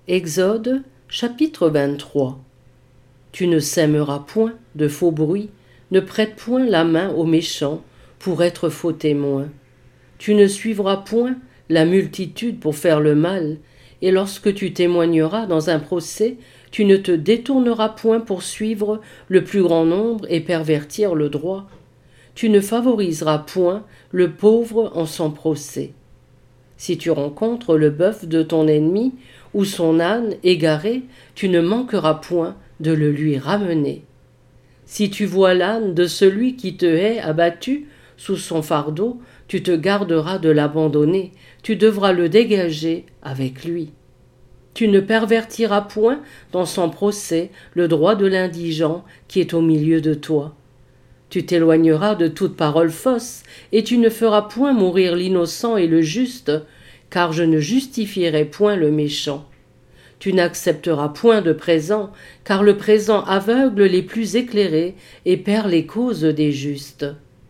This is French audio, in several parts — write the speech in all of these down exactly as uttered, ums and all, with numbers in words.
Exode, chapitre vingt-trois. Tu ne sèmeras point de faux bruit, ne prête point la main aux méchants pour être faux témoin. Tu ne suivras point la multitude pour faire le mal, et lorsque tu témoigneras dans un procès, tu ne te détourneras point pour suivre le plus grand nombre et pervertir le droit. Tu ne favoriseras point le pauvre en son procès. Si tu rencontres le bœuf de ton ennemi ou son âne égaré, tu ne manqueras point de le lui ramener. Si tu vois l'âne de celui qui te hait abattu sous son fardeau, tu te garderas de l'abandonner, tu devras le dégager avec lui. Tu ne pervertiras point dans son procès le droit de l'indigent qui est au milieu de toi. Tu t'éloigneras de toute parole fausse, et tu ne feras point mourir l'innocent et le juste, car je ne justifierai point le méchant. Tu n'accepteras point de présent, car le présent aveugle les plus éclairés et perd les causes des justes.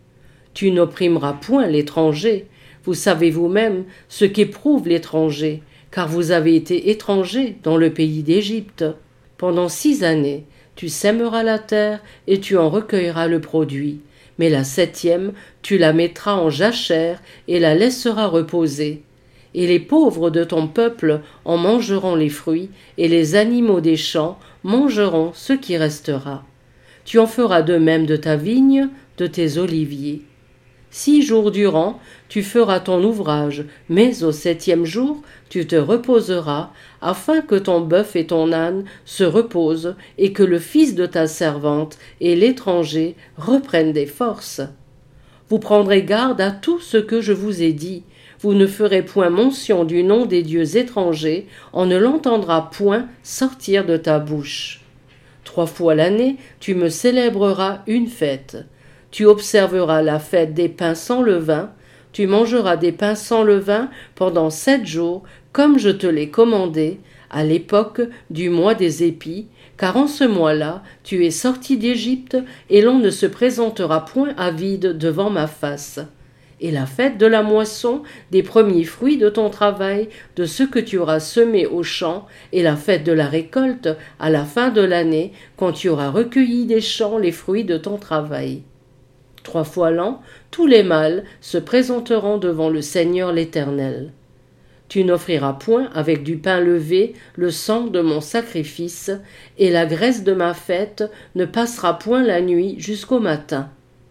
Tu n'opprimeras point l'étranger, vous savez vous-même ce qu'éprouve l'étranger, car vous avez été étrangers dans le pays d'Égypte. Pendant six années, tu sèmeras la terre et tu en recueilleras le produit, mais la septième, tu la mettras en jachère et la laisseras reposer. Et les pauvres de ton peuple en mangeront les fruits, et les animaux des champs mangeront ce qui restera. Tu en feras de même de ta vigne, de tes oliviers. Six jours durant, tu feras ton ouvrage, mais au septième jour, tu te reposeras, afin que ton bœuf et ton âne se reposent, et que le fils de ta servante et l'étranger reprennent des forces. Vous prendrez garde à tout ce que je vous ai dit. Vous ne ferez point mention du nom des dieux étrangers, on ne l'entendra point sortir de ta bouche. Trois fois l'année, tu me célébreras une fête. Tu observeras la fête des pains sans levain, tu mangeras des pains sans levain pendant sept jours, comme je te l'ai commandé, à l'époque du mois des épis, car en ce mois-là tu es sorti d'Égypte, et l'on ne se présentera point à vide devant ma face. Et la fête de la moisson, des premiers fruits de ton travail, de ce que tu auras semé au champ, et la fête de la récolte, à la fin de l'année, quand tu auras recueilli des champs les fruits de ton travail. Trois fois l'an, tous les mâles se présenteront devant le Seigneur l'Éternel. Tu n'offriras point avec du pain levé le sang de mon sacrifice, et la graisse de ma fête ne passera point la nuit jusqu'au matin.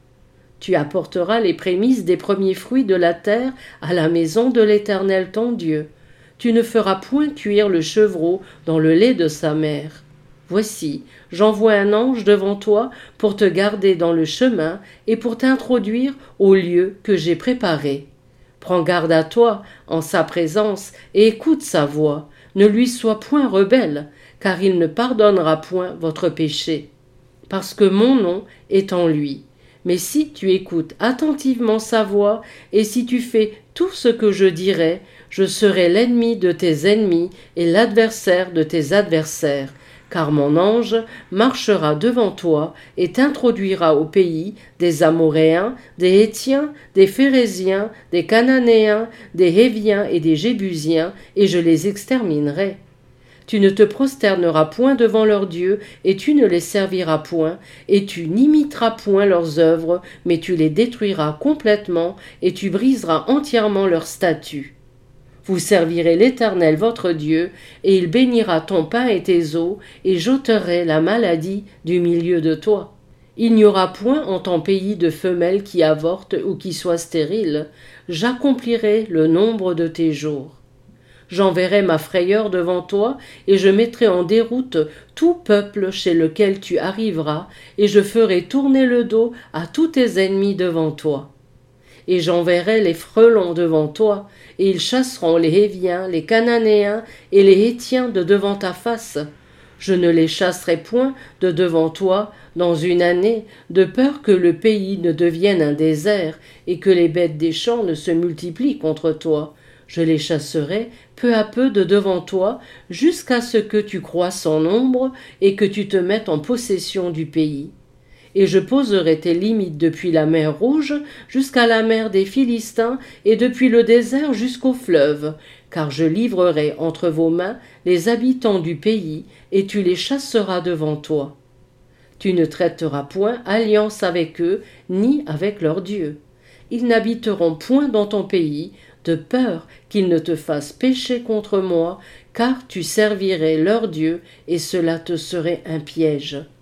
Tu apporteras les prémices des premiers fruits de la terre à la maison de l'Éternel ton Dieu. Tu ne feras point cuire le chevreau dans le lait de sa mère. Voici, j'envoie un ange devant toi pour te garder dans le chemin et pour t'introduire au lieu que j'ai préparé. Prends garde à toi en sa présence et écoute sa voix. Ne lui sois point rebelle, car il ne pardonnera point votre péché, parce que mon nom est en lui. Mais si tu écoutes attentivement sa voix, et si tu fais tout ce que je dirai, je serai l'ennemi de tes ennemis et l'adversaire de tes adversaires. Car mon ange marchera devant toi et t'introduira au pays des Amoréens, des Hétiens, des Phéréziens, des Cananéens, des Héviens et des Jébusiens, et je les exterminerai. Tu ne te prosterneras point devant leurs dieux, et tu ne les serviras point, et tu n'imiteras point leurs œuvres, mais tu les détruiras complètement, et tu briseras entièrement leurs statues. Vous servirez l'Éternel votre Dieu, et il bénira ton pain et tes eaux, et j'ôterai la maladie du milieu de toi. Il n'y aura point en ton pays de femelles qui avortent ou qui soient stériles. J'accomplirai le nombre de tes jours. J'enverrai ma frayeur devant toi, et je mettrai en déroute tout peuple chez lequel tu arriveras, et je ferai tourner le dos à tous tes ennemis devant toi. Et j'enverrai les frelons devant toi, et ils chasseront les Héviens, les Cananéens et les Hétiens de devant ta face. Je ne les chasserai point de devant toi dans une année, de peur que le pays ne devienne un désert, et que les bêtes des champs ne se multiplient contre toi. Je les chasserai peu à peu de devant toi, jusqu'à ce que tu croisses en nombre, et que tu te mettes en possession du pays. Et je poserai tes limites depuis la mer Rouge jusqu'à la mer des Philistins et depuis le désert jusqu'au fleuve, car je livrerai entre vos mains les habitants du pays, et tu les chasseras devant toi. Tu ne traiteras point alliance avec eux, ni avec leurs dieux. Ils n'habiteront point dans ton pays, de peur qu'ils ne te fassent pécher contre moi, car tu servirais leurs dieux, et cela te serait un piège.